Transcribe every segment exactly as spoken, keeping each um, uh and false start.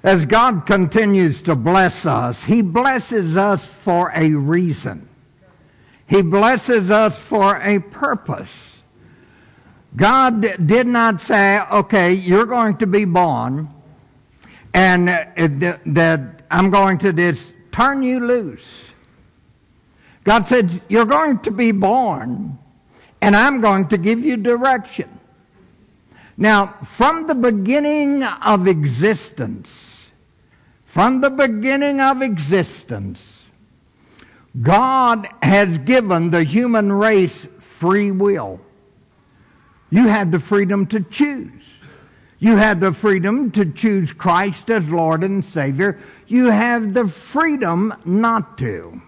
As God continues to bless us, He blesses us for a reason. He blesses us for a purpose. God did not say, okay, you're going to be born, and that I'm going to just turn you loose. God said, you're going to be born, and I'm going to give you direction. Now, from the beginning of existence, from the beginning of existence, God has given the human race free will. You had the freedom to choose. You had the freedom to choose Christ as Lord and Savior. You have the freedom not to.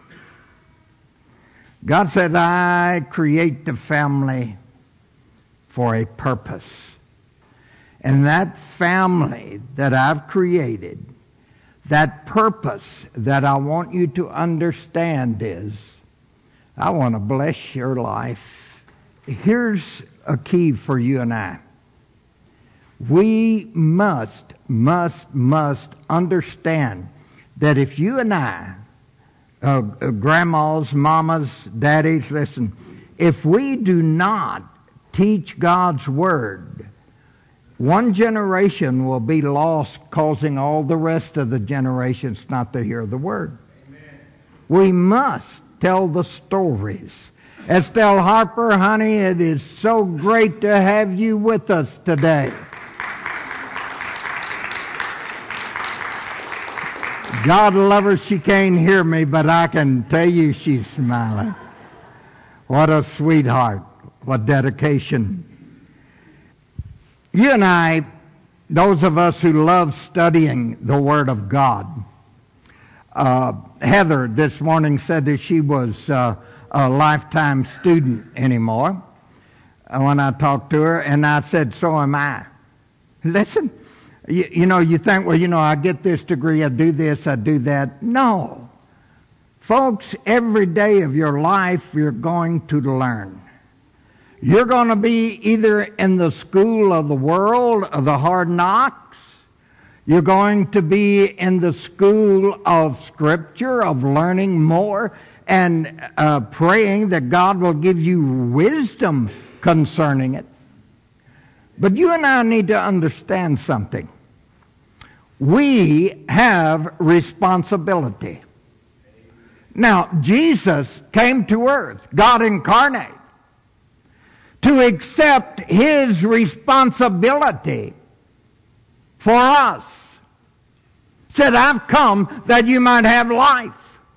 God said, I create the family for a purpose. And that family that I've created, that purpose that I want you to understand is, I want to bless your life. Here's a key for you and I. We must, must, must understand that if you and I, uh, grandmas, mamas, daddies, listen, if we do not teach God's Word, one generation will be lost, causing all the rest of the generations not to hear the Word. Amen. We must tell the stories. Estelle Harper, honey, it is so great to have you with us today. God love her, she can't hear me, but I can tell you she's smiling. What a sweetheart. What dedication. You and I, those of us who love studying the Word of God, uh, Heather this morning said that she was uh, a lifetime student anymore when I talked to her, and I said, so am I. Listen, you, you know, you think, well, you know, I get this degree, I do this, I do that. No. Folks, every day of your life you're going to learn. You're going to be either in the school of the world, of the hard knocks. You're going to be in the school of Scripture, of learning more, and uh, praying that God will give you wisdom concerning it. But you and I need to understand something. We have responsibility. Now, Jesus came to earth, God incarnate, to accept His responsibility for us. Said, I've come that you might have life.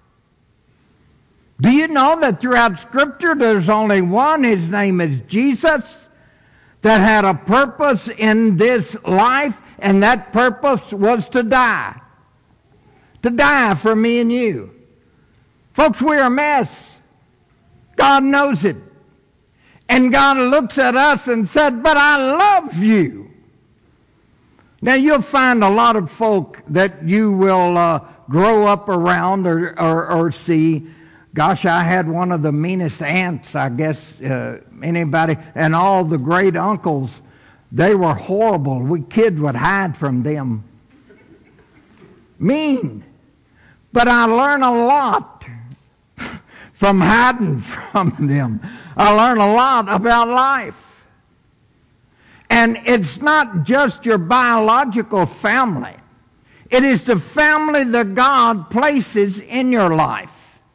Do you know that throughout Scripture there's only one, His name is Jesus, that had a purpose in this life, and that purpose was to die. To die for me and you. Folks, we're a mess. God knows it. And God looks at us and said, but I love you. Now you'll find a lot of folk that you will uh, grow up around or, or, or see. Gosh, I had one of the meanest aunts, I guess, uh, anybody, and all the great uncles, they were horrible. We kids would hide from them. Mean. But I learned a lot from hiding from them. I learned a lot about life. And it's not just your biological family. It is the family that God places in your life.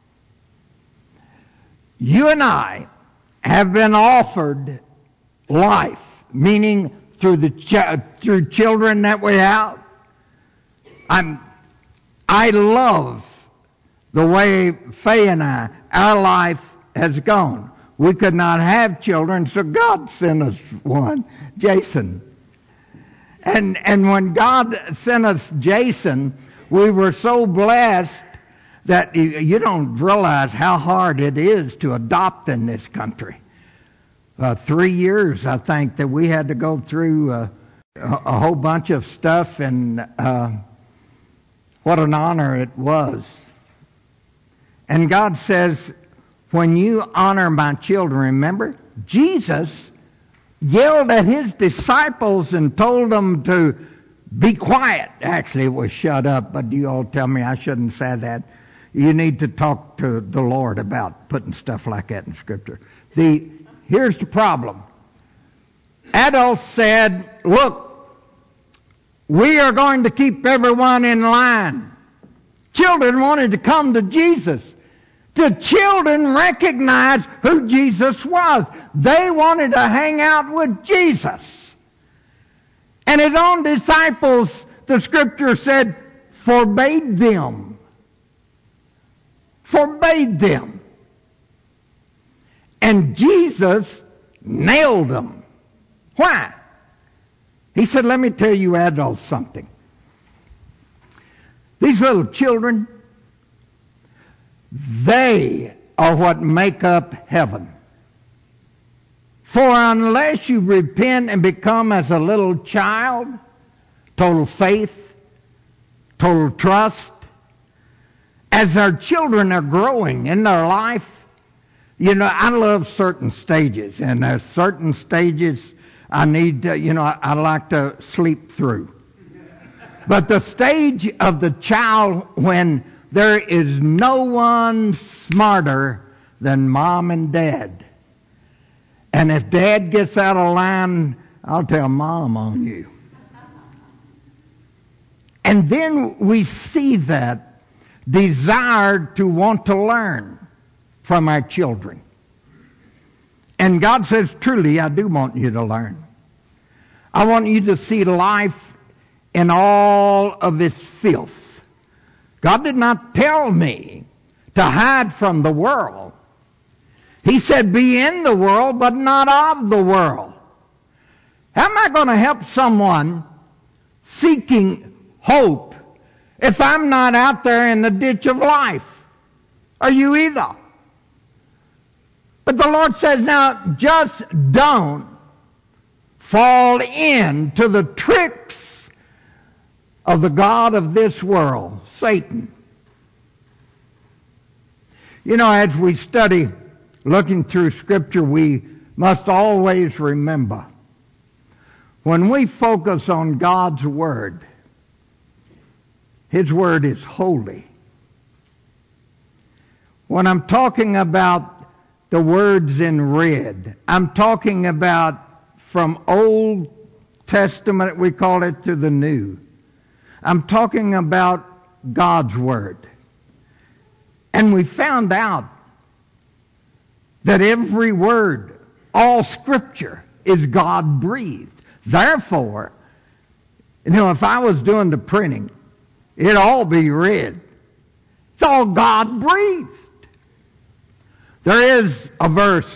You and I have been offered life, meaning through the ch- through children that we have. I'm, I love the way Faye and I, our life has gone. We could not have children, so God sent us one, Jason. And and when God sent us Jason, we were so blessed that you, you don't realize how hard it is to adopt in this country. Uh, three years, I think, that we had to go through uh, a, a whole bunch of stuff, and uh, what an honor it was. And God says, when you honor my children, remember, Jesus yelled at his disciples and told them to be quiet. Actually, it was shut up, but you all tell me I shouldn't say that. You need to talk to the Lord about putting stuff like that in Scripture. The, here's the problem. Adults said, look, we are going to keep everyone in line. Children wanted to come to Jesus. The children recognized who Jesus was. They wanted to hang out with Jesus. And his own disciples, the Scripture said, forbade them. Forbade them. And Jesus nailed them. Why? He said, let me tell you adults something. These little children, they are what make up heaven. For unless you repent and become as a little child, total faith, total trust, as our children are growing in their life, you know, I love certain stages, and there's certain stages I need to, you know, I, I like to sleep through. But the stage of the child when there is no one smarter than mom and dad. And if dad gets out of line, I'll tell mom on you. And then we see that desire to want to learn from our children. And God says, truly, I do want you to learn. I want you to see life in all of its filth. God did not tell me to hide from the world. He said, be in the world, but not of the world. How am I going to help someone seeking hope if I'm not out there in the ditch of life? Are you either? But the Lord says, now, just don't fall into the tricks of the god of this world, Satan. You know, as we study looking through Scripture, we must always remember, when we focus on God's Word, His Word is holy. When I'm talking about the words in red, I'm talking about from Old Testament, we call it, to the New. I'm talking about God's Word. And we found out that every word, all Scripture, is God-breathed. Therefore, you know, if I was doing the printing, it'd all be red. It's all God-breathed. There is a verse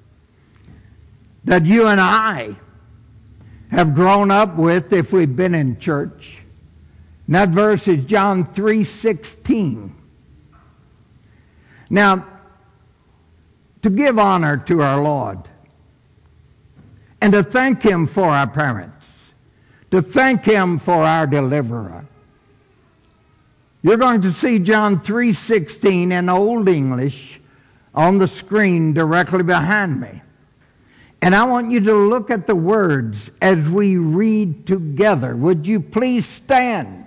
that you and I have grown up with if we've been in church. And that verse is John three sixteen. Now, to give honor to our Lord and to thank Him for our parents, to thank Him for our deliverer, you're going to see John three sixteen in Old English on the screen directly behind me. And I want you to look at the words as we read together. Would you please stand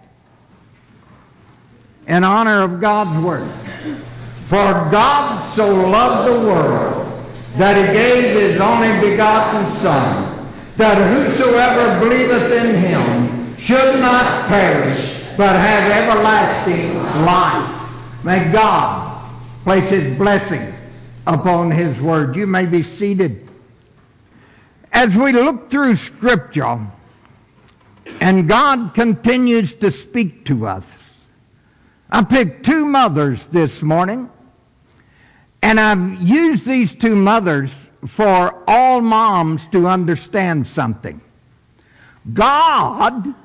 in honor of God's Word? For God so loved the world that He gave His only begotten Son, that whosoever believeth in Him should not perish, but have everlasting life. May God place His blessing upon His Word. You may be seated. As we look through Scripture, and God continues to speak to us, I picked two mothers this morning, and I've used these two mothers for all moms to understand something. God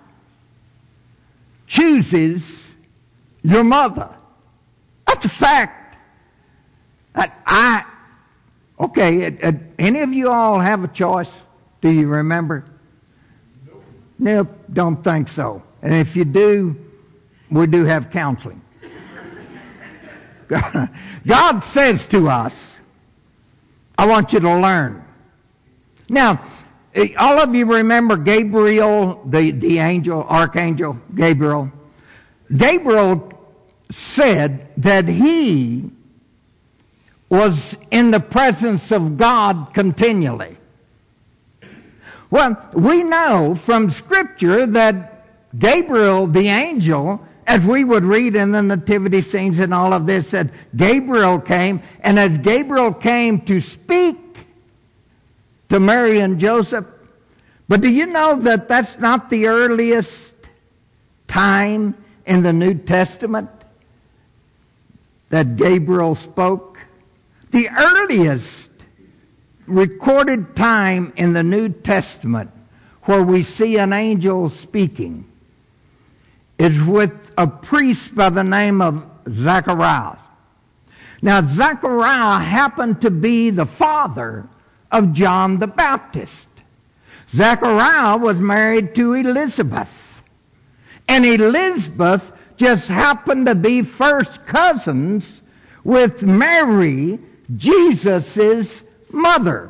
chooses your mother. That's a fact. I, I okay, uh, uh, any of you all have a choice? Do you remember? Nope. Nope, don't think so. And if you do, we do have counseling. God says to us, I want you to learn. Now, all of you remember Gabriel, the, the angel, archangel Gabriel. Gabriel said that he was in the presence of God continually. Well, we know from Scripture that Gabriel, the angel, as we would read in the nativity scenes and all of this, that Gabriel came, and as Gabriel came to speak to Mary and Joseph, but do you know that that's not the earliest time in the New Testament that Gabriel spoke? The earliest recorded time in the New Testament where we see an angel speaking is with a priest by the name of Zacharias. Now, Zachariah happened to be the father of John the Baptist. Zachariah was married to Elizabeth, and Elizabeth just happened to be first cousins with Mary, Jesus' mother.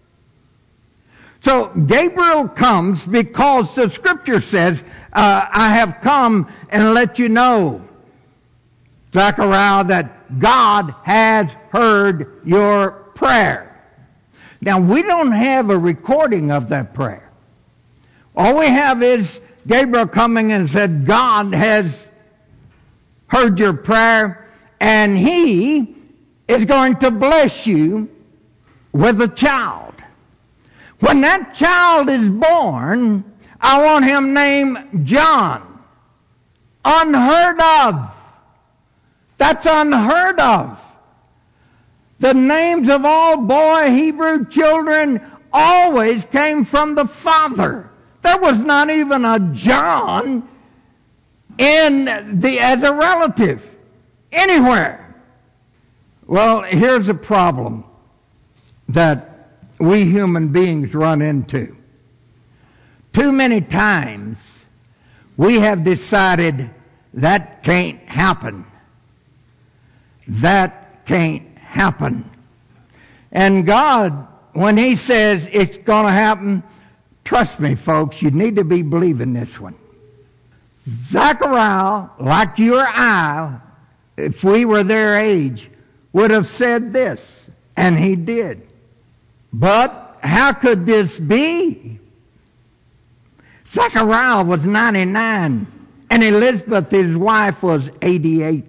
So Gabriel comes because the Scripture says, uh, I have come and let you know, Zechariah, that God has heard your prayer. Now, we don't have a recording of that prayer. All we have is Gabriel coming and said, God has heard your prayer, and he is going to bless you with a child. When that child is born, I want him named John. Unheard of. That's unheard of. The names of all boy Hebrew children always came from the father. There was not even a John in the as a relative anywhere. Well, here's a problem that we human beings run into. Too many times we have decided that can't happen. That can't happen. And God, when He says it's going to happen, trust me, folks, you need to be believing this one. Zechariah, like you or I, if we were their age, would have said this, and he did. But how could this be? Zechariah was ninety-nine, and Elizabeth, his wife, was eighty-eight.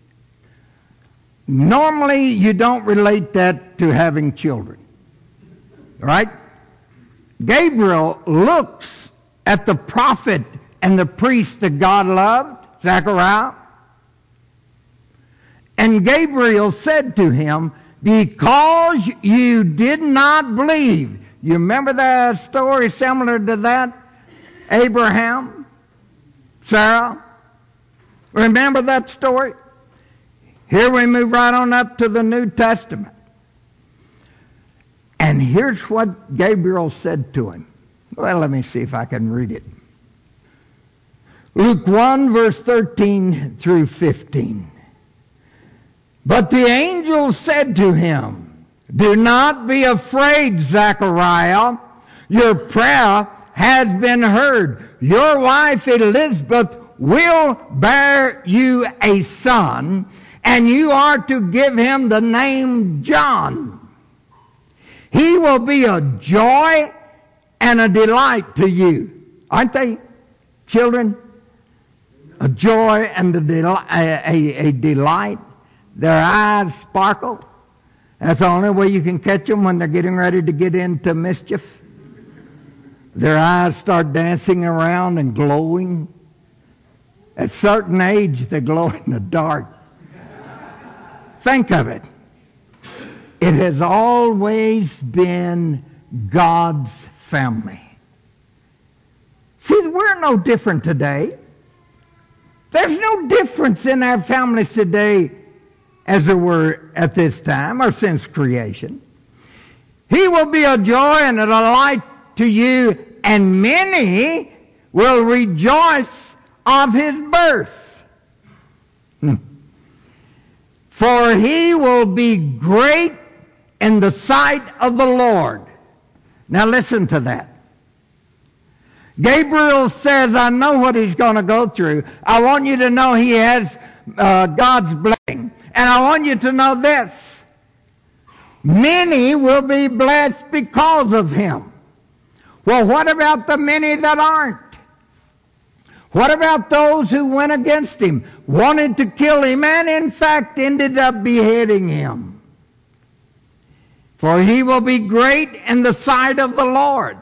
Normally, you don't relate that to having children, right? Gabriel looks at the prophet and the priest that God loved, Zechariah, and Gabriel said to him, because you did not believe. You remember that story similar to that? Abraham, Sarah. Remember that story? Here we move right on up to the New Testament. And here's what Gabriel said to him. Well, let me see if I can read it. Luke one, verse thirteen through fifteen. But the angel said to him, do not be afraid, Zechariah. Your prayer has been heard. Your wife Elizabeth will bear you a son, and you are to give him the name John. He will be a joy and a delight to you. Aren't they, children? A joy and a, del- a, a, a delight. Their eyes sparkle. That's the only way you can catch them when they're getting ready to get into mischief. Their eyes start dancing around and glowing. At a certain age, they glow in the dark. Think of it. It has always been God's family. See, we're no different today. There's no difference in our families today as there were at this time or since creation. He will be a joy and a delight to you, and many will rejoice of his birth. Hmm. For he will be great in the sight of the Lord. Now listen to that. Gabriel says, I know what he's going to go through. I want you to know he has uh, God's blessing. And I want you to know this. Many will be blessed because of him. Well, what about the many that aren't? What about those who went against him, wanted to kill him, and in fact ended up beheading him? For he will be great in the sight of the Lord.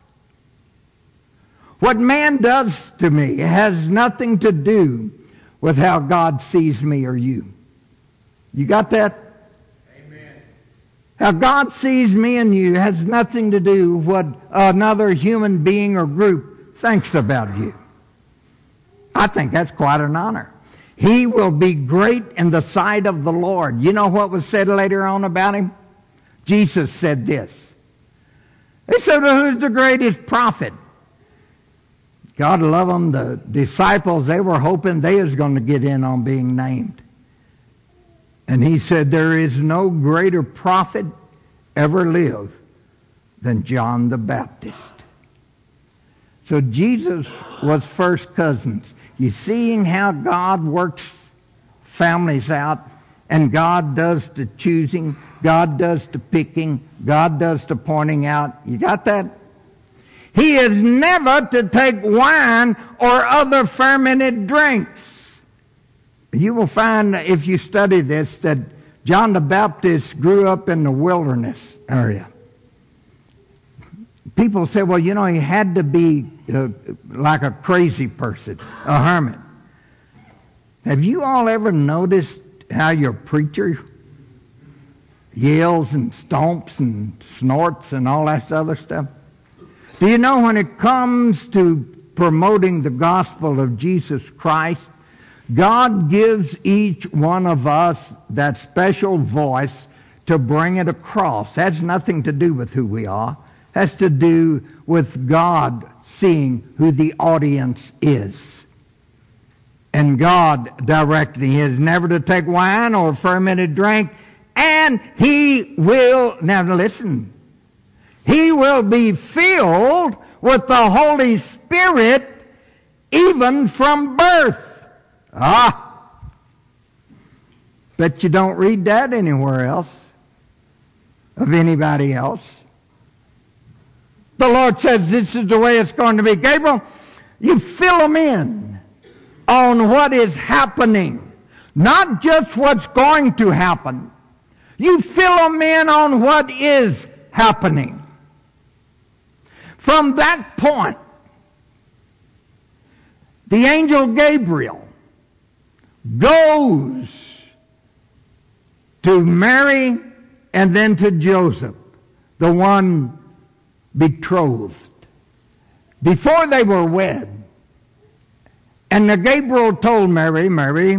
What man does to me has nothing to do with how God sees me or you. You got that? Amen. How God sees me and you has nothing to do with what another human being or group thinks about you. I think that's quite an honor. He will be great in the sight of the Lord. You know what was said later on about him? Jesus said this. They said, well, who's the greatest prophet? God love them. The disciples, they were hoping they was going to get in on being named. And he said, there is no greater prophet ever lived than John the Baptist. So Jesus was first cousins. You seeing how God works families out, and God does the choosing, God does the picking, God does the pointing out. You got that? He is never to take wine or other fermented drinks. You will find, if you study this, that John the Baptist grew up in the wilderness area. People say, well, you know, he had to be uh, like a crazy person, a hermit. Have you all ever noticed how your preacher yells and stomps and snorts and all that other stuff? Do you know when it comes to promoting the gospel of Jesus Christ, God gives each one of us that special voice to bring it across. That's nothing to do with who we are. Has to do with God seeing who the audience is. And God directing his never to take wine or fermented drink. And he will, now listen, he will be filled with the Holy Spirit even from birth. Ah! Bet you don't read that anywhere else of anybody else. The Lord says this is the way it's going to be. Gabriel, you fill them in on what is happening, not just what's going to happen. You fill them in on what is happening. From that point, the angel Gabriel goes to Mary and then to Joseph, the one betrothed, before they were wed. And the Gabriel told Mary, Mary,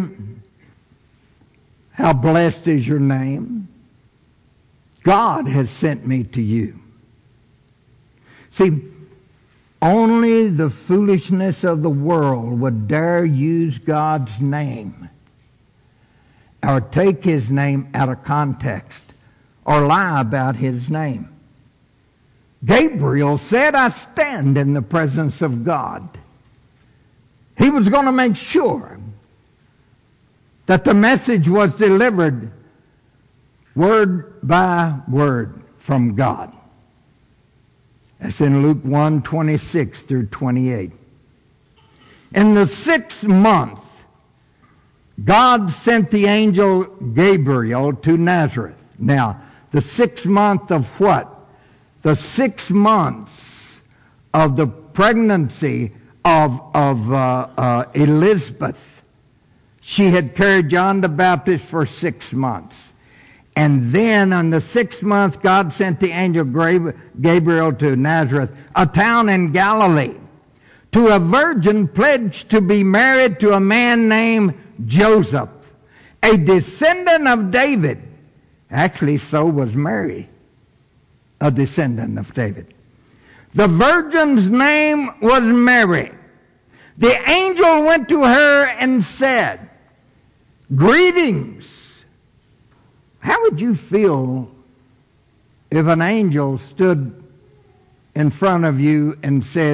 how blessed is your name? God has sent me to you. See, only the foolishness of the world would dare use God's name or take his name out of context or lie about his name. Gabriel said, I stand in the presence of God. He was going to make sure that the message was delivered word by word from God. That's in Luke one, twenty-six through twenty-eight. In the sixth month, God sent the angel Gabriel to Nazareth. Now, the sixth month of what? The six months of the pregnancy of, of uh, uh, Elizabeth. She had carried John the Baptist for six months. And then on the sixth month, God sent the angel Gabriel to Nazareth, a town in Galilee, to a virgin pledged to be married to a man named Joseph, a descendant of David. Actually, so was Mary, a descendant of David. The virgin's name was Mary. The angel went to her and said, greetings. How would you feel if an angel stood in front of you and said,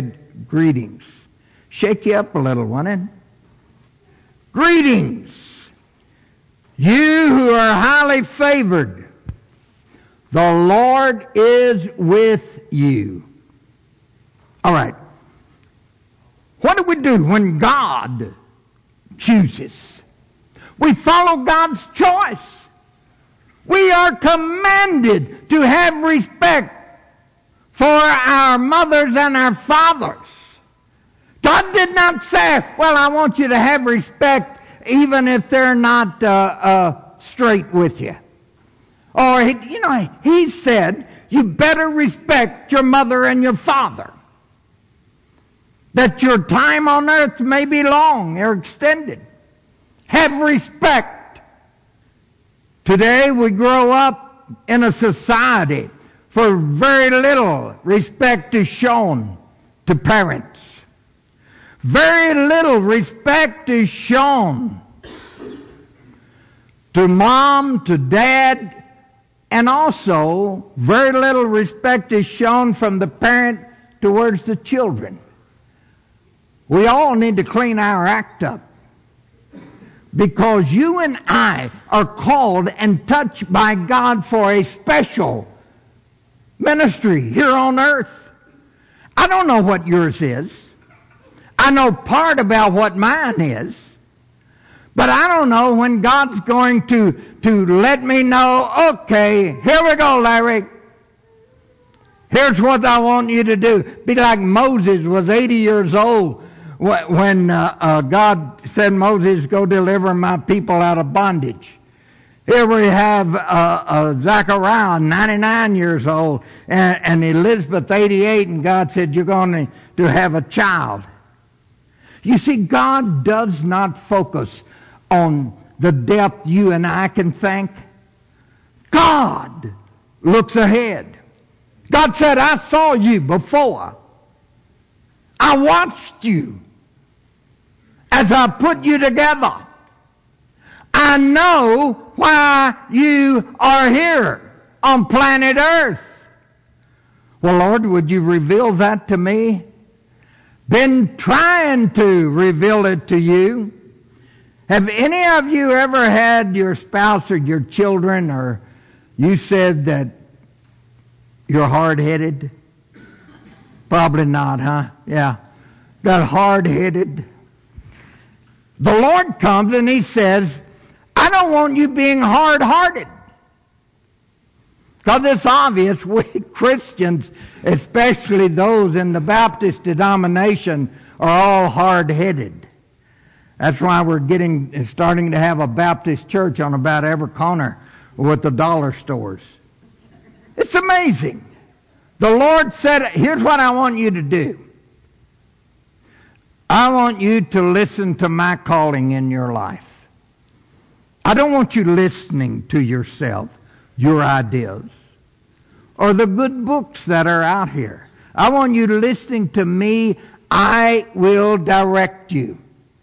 greetings. Shake you up a little, won't it? Greetings, you who are highly favored. The Lord is with you. All right. What do we do when God chooses? We follow God's choice. We are commanded to have respect for our mothers and our fathers. God did not say, well, I want you to have respect even if they're not uh, uh, straight with you. Or, he, you know, he said, you better respect your mother and your father. That your time on earth may be long or extended. Have respect. Today we grow up in a society where very little respect is shown to parents. Very little respect is shown to mom, to dad, and also very little respect is shown from the parent towards the children. We all need to clean our act up, because you and I are called and touched by God for a special ministry here on earth. I don't know what yours is. I know part about what mine is, but I don't know when God's going to, to let me know, okay, here we go, Larry. Here's what I want you to do. Be like Moses was eighty years old when uh, uh, God said, Moses, go deliver my people out of bondage. Here we have uh, uh, Zechariah, ninety-nine years old, and, and Elizabeth, eighty-eight, and God said, you're going to have a child. You see, God does not focus on the depth you and I can think. God looks ahead. God said, I saw you before. I watched you as I put you together. I know why you are here on planet Earth. Well, Lord, would you reveal that to me? Been trying to reveal it to you. Have any of you ever had your spouse or your children, or you said that you're hard-headed? Probably not, huh? Yeah. Got hard-headed. The Lord comes and He says, I don't want you being hard-hearted. Because it's obvious we Christians, especially those in the Baptist denomination, are all hard-headed. That's why we're getting starting to have a Baptist church on about every corner with the dollar stores. It's amazing. The Lord said, here's what I want you to do. I want you to listen to my calling in your life. I don't want you listening to yourself, your ideas, or the good books that are out here. I want you listening to me. I will direct you.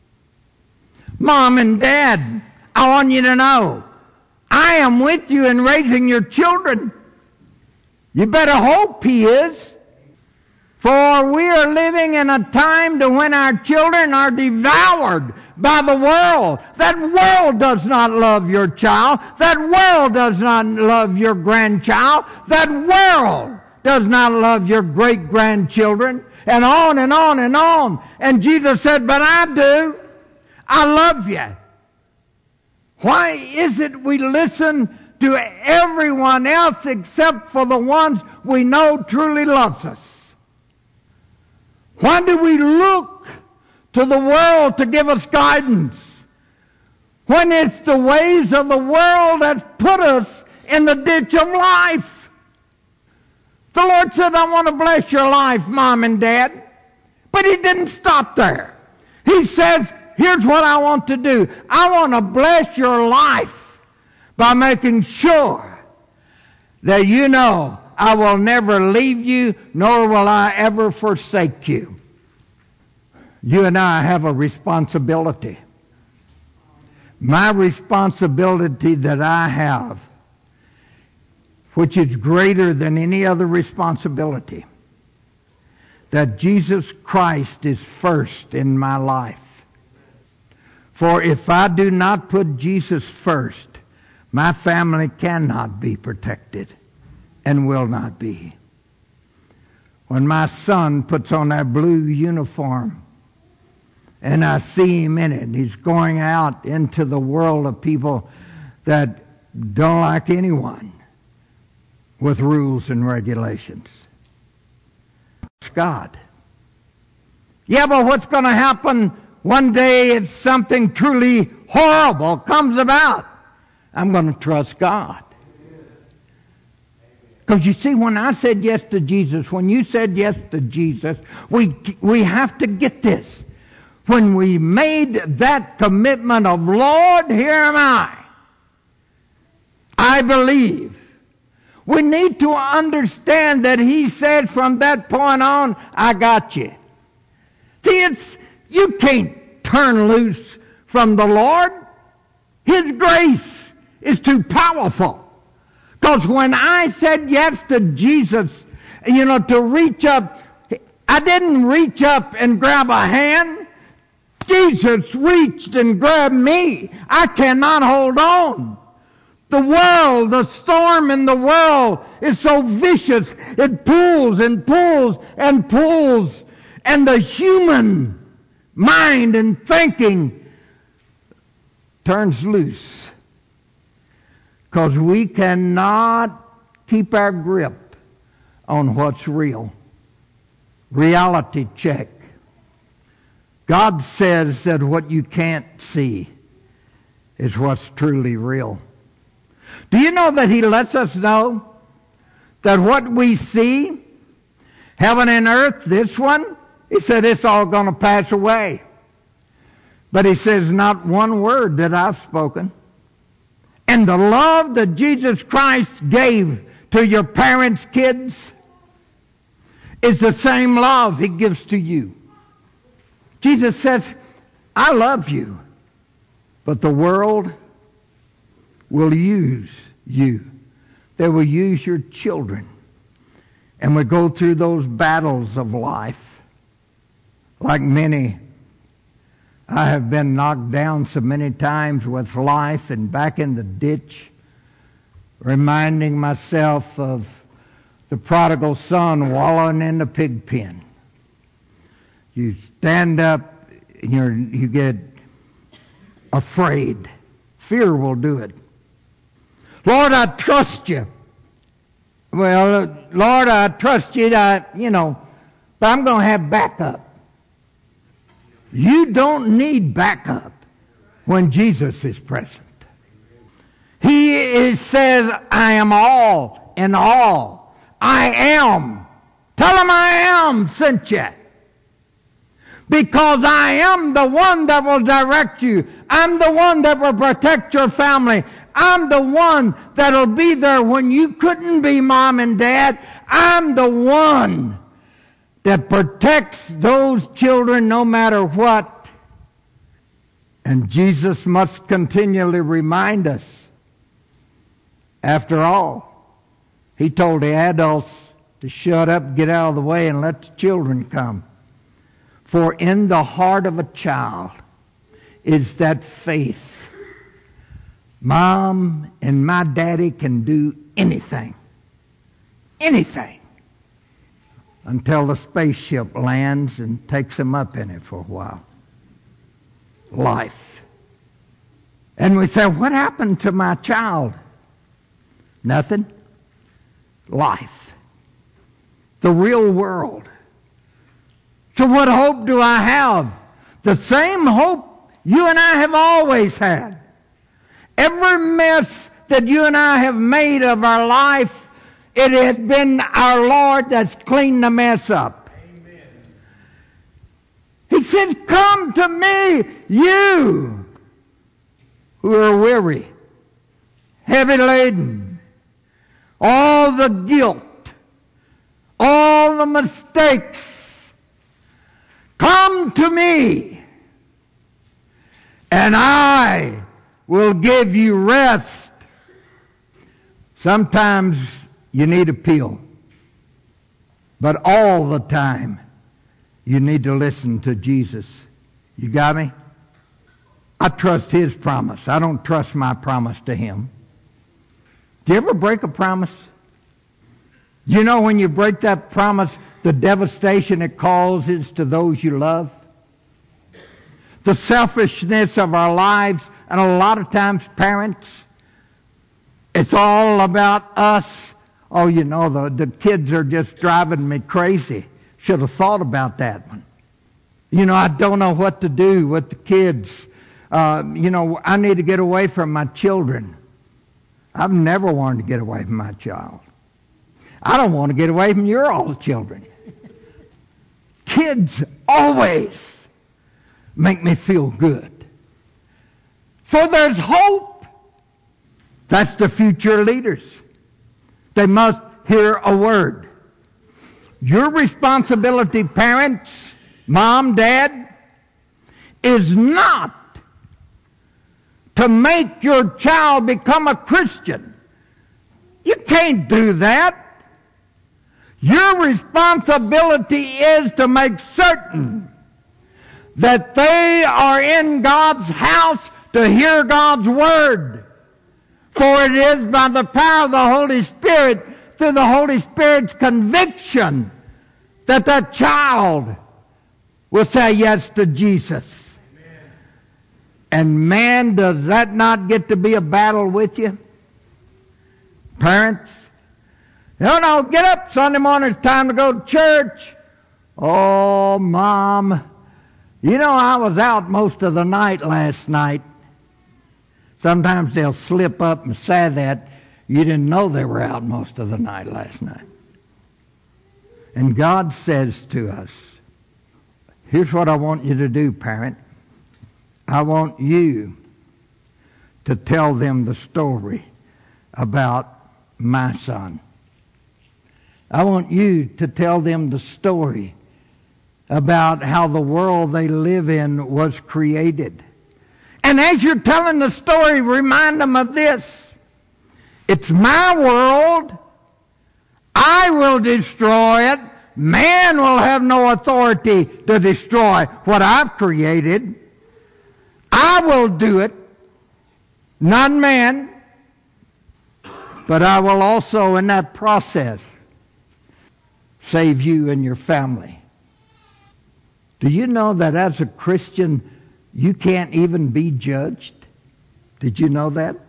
Mom and Dad, I want you to know, I am with you in raising your children. You better hope He is. For we are living in a time to when our children are devoured by the world. That world does not love your child. That world does not love your grandchild. That world does not love your great-grandchildren. And on and on and on. And Jesus said, but I do. I love you. Why is it we listen to everyone else except for the ones we know truly loves us? Why do we look to the world to give us guidance when it's the ways of the world that put us in the ditch of life? The Lord said, I want to bless your life, Mom and Dad. But He didn't stop there. He says, here's what I want to do. I want to bless your life by making sure that you know I will never leave you, nor will I ever forsake you. You and I have a responsibility. My responsibility that I have, which is greater than any other responsibility, that Jesus Christ is first in my life. For if I do not put Jesus first, my family cannot be protected and will not be. When my son puts on that blue uniform and I see him in it, he's going out into the world of people that don't like anyone with rules and regulations. It's God. Yeah, but what's going to happen one day if something truly horrible comes about? I'm going to trust God. Because you see, when I said yes to Jesus, when you said yes to Jesus, we we have to get this. When we made that commitment of, Lord, here am I, I believe, we need to understand that He said from that point on, I got you. See, it's, you can't turn loose from the Lord. His grace is too powerful. Because when I said yes to Jesus, you know, to reach up, I didn't reach up and grab a hand. Jesus reached and grabbed me. I cannot hold on. The world, the storm in the world is so vicious. It pulls and pulls and pulls. And the human mind and thinking turns loose. Because we cannot keep our grip on what's real. Reality check. God says that what you can't see is what's truly real. Do you know that He lets us know that what we see, heaven and earth, this one, He said it's all going to pass away. But He says not one word that I've spoken. And the love that Jesus Christ gave to your parents' kids is the same love He gives to you. Jesus says, I love you, but the world will use you. They will use your children. And we go through those battles of life. Like many, I have been knocked down so many times with life and back in the ditch, reminding myself of the prodigal son wallowing in the pig pen. You stand up and you're, you get afraid. Fear will do it. Lord, I trust you. Well, Lord, I trust you, I, you know, but I'm going to have backup. You don't need backup when Jesus is present. He is, says, I am all in all. I am. Tell him I am sent you. Because I am the one that will direct you. I'm the one that will protect your family. I'm the one that'll be there when you couldn't be, Mom and Dad. I'm the one that protects those children no matter what. And Jesus must continually remind us. After all, He told the adults to shut up, get out of the way, and let the children come. For in the heart of a child is that faith. Mom and my daddy can do anything. Anything. Until the spaceship lands and takes them up in it for a while. Life. And we say, what happened to my child? Nothing. Life. The real world. So what hope do I have? The same hope you and I have always had. Every mess that you and I have made of our life, it has been our Lord that's cleaned the mess up. Amen. He says, come to me, you who are weary, heavy laden, all the guilt, all the mistakes. Come to me, and I will give you rest. Sometimes you need a pill, but all the time you need to listen to Jesus. You got me? I trust His promise. I don't trust my promise to Him. Do you ever break a promise? You know when you break that promise, the devastation it causes to those you love? The selfishness of our lives, and a lot of times parents, it's all about us. Oh, you know, the, the kids are just driving me crazy. Should have thought about that one. You know, I don't know what to do with the kids. Uh, you know, I need to get away from my children. I've never wanted to get away from my child. I don't want to get away from your all children. Kids always make me feel good. For there's hope. That's the future leaders. They must hear a word. Your responsibility, parents, mom, dad, is not to make your child become a Christian. You can't do that. Your responsibility is to make certain that they are in God's house to hear God's word. For it is by the power of the Holy Spirit, through the Holy Spirit's conviction, that that child will say yes to Jesus. Amen. And man, does that not get to be a battle with you? Parents, no, no, get up Sunday morning, it's time to go to church. Oh, Mom, you know I was out most of the night last night. Sometimes they'll slip up and say that. You didn't know they were out most of the night last night. And God says to us, here's what I want you to do, parent. I want you to tell them the story about my son. I want you to tell them the story about how the world they live in was created. And as you're telling the story, remind them of this. It's my world. I will destroy it. Man will have no authority to destroy what I've created. I will do it. Not man. But I will also, in that process, save you and your family. Do you know that as a Christian, you can't even be judged? Did you know that?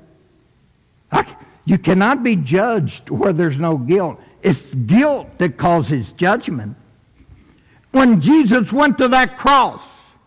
You cannot be judged where there's no guilt. It's guilt that causes judgment. When Jesus went to that cross,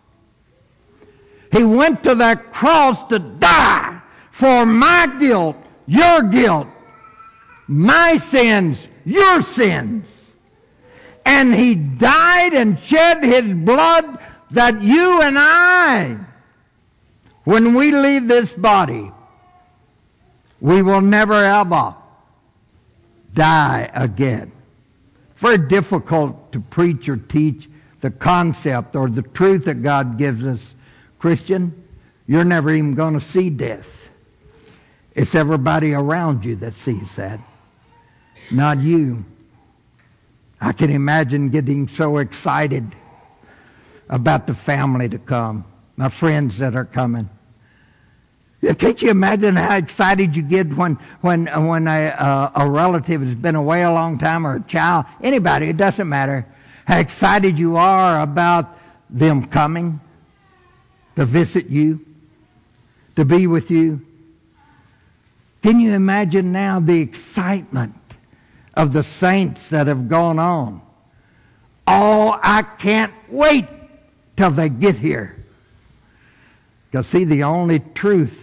He went to that cross to die for my guilt, your guilt, my sins, your sins. And He died and shed His blood that you and I, when we leave this body, we will never ever die again. Very difficult to preach or teach the concept or the truth that God gives us. Christian, you're never even going to see death. It's everybody around you that sees that, not you. I can imagine getting so excited about the family to come, my friends that are coming. Can't you imagine how excited you get when when when a uh, a relative has been away a long time, or a child, anybody, it doesn't matter, how excited you are about them coming to visit you, to be with you? Can you imagine now the excitement of the saints that have gone on? Oh, I can't wait till they get here. Because see, the only truth,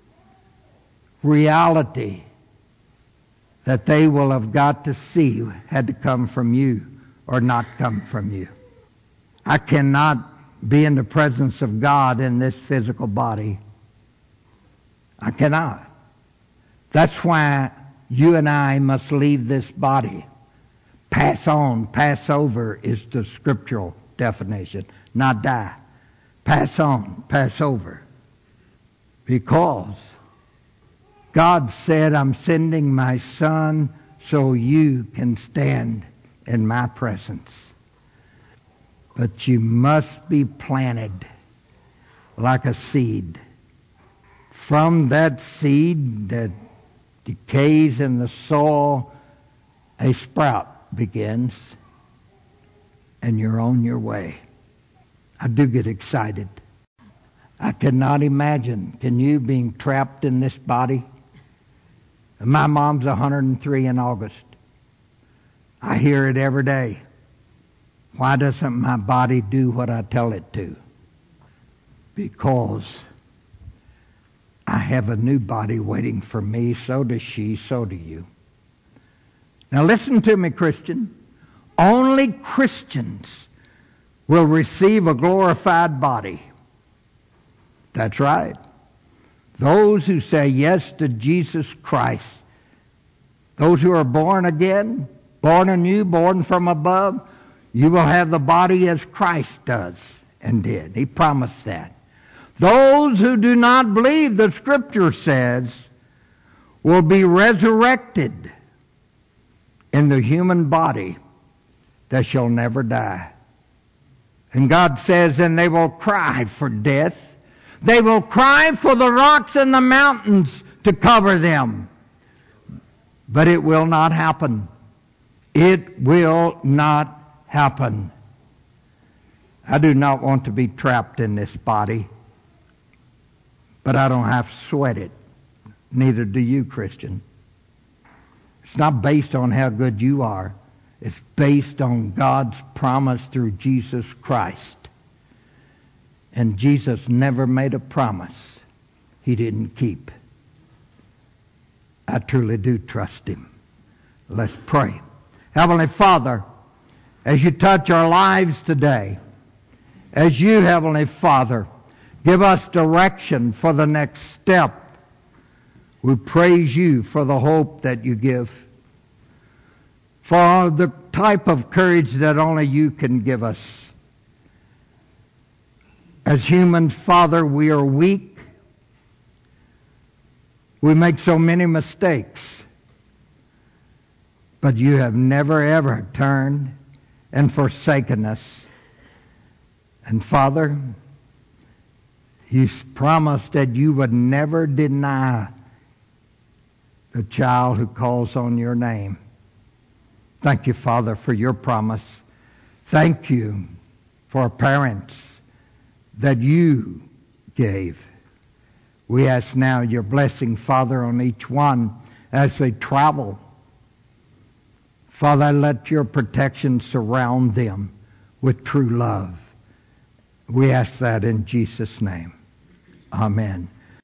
reality that they will have got to see had to come from you or not come from you. I cannot be in the presence of God in this physical body. I cannot. That's why you and I must leave this body. Pass on, pass over is the scriptural definition, not die. Pass on, pass over. Because God said, I'm sending my Son so you can stand in my presence. But you must be planted like a seed. From that seed that decays in the soil, a sprout begins, and you're on your way. I do get excited. I cannot imagine, can you, being trapped in this body? My mom's one hundred three in August. I hear it every day. Why doesn't my body do what I tell it to? Because I have a new body waiting for me. So does she, so do you. Now listen to me, Christian. Only Christians will receive a glorified body. That's right. Those who say yes to Jesus Christ, those who are born again, born anew, born from above, you will have the body as Christ does and did. He promised that. Those who do not believe, the Scripture says, will be resurrected in the human body that shall never die. And God says, and they will cry for death. They will cry for the rocks and the mountains to cover them. But it will not happen. It will not happen. I do not want to be trapped in this body, but I don't have to sweat it. Neither do you, Christian. It's not based on how good you are. It's based on God's promise through Jesus Christ. And Jesus never made a promise He didn't keep. I truly do trust Him. Let's pray. Heavenly Father, as you touch our lives today, as you, Heavenly Father, give us direction for the next step, we praise you for the hope that you give, for the type of courage that only you can give us. As humans, Father, we are weak. We make so many mistakes. But you have never, ever turned and forsaken us. And Father, you promised that you would never deny the child who calls on your name. Thank you, Father, for your promise. Thank you for parents that you gave. We ask now your blessing, Father, on each one as they travel. Father, let your protection surround them with true love. We ask that in Jesus' name. Amen.